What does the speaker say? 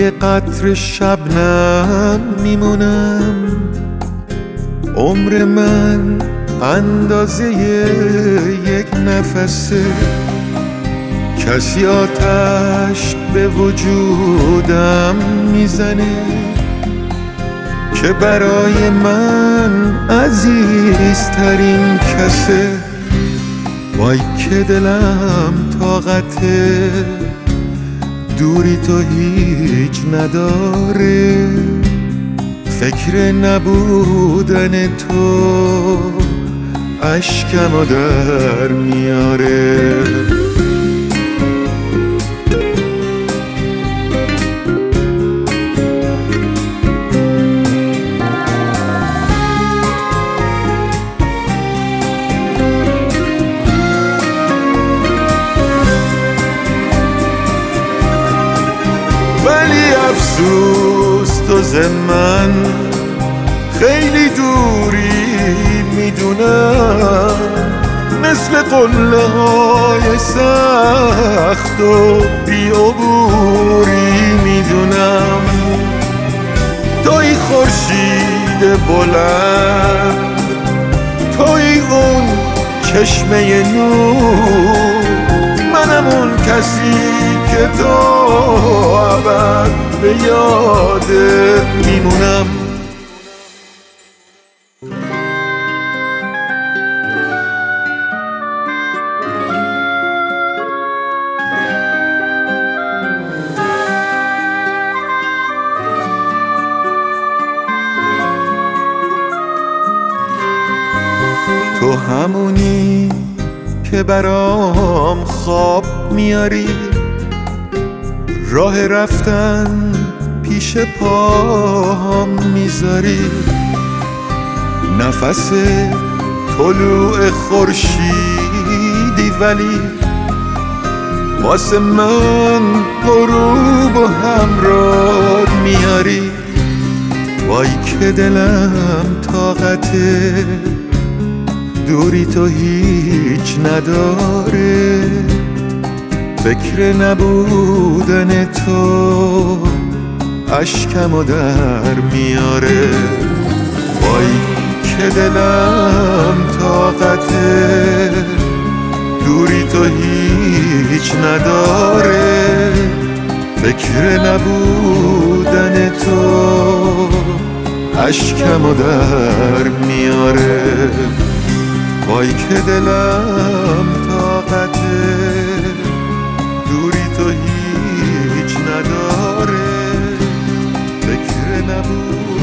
یه قطره شبنم میمونم، عمر من اندازه یک نفسه. کسی آتش به وجودم میزنه که برای من عزیزترین کسه. وای که دلم طاقته دوری تو هیچ نداره، فکر نبودن تو اشکمو در میاره. ولی افسوس تو ز من خیلی دوری میدونم، مثل قله های سخت و بی‌عبوری میدونم. توی خورشید بلند، توی اون چشمه نور، منم اون کسی که تو ابد به یادت میمونم. تو همونی که برام خواب میاری، راه رفتن پیش پاهم میذاری، نفس طلوع خورشیدی ولی واسه من غروب و همراه میاری. وای که دلم طاقته دوری تو هیچ نداره، فکر نبودن تو اشکمو در میاره. وای که دلم طاقته دوری تو هیچ نداره، فکر نبودن تو اشکمو در میاره. وای که دلم طاقته دوری تو هیچ نداره، فکر نبود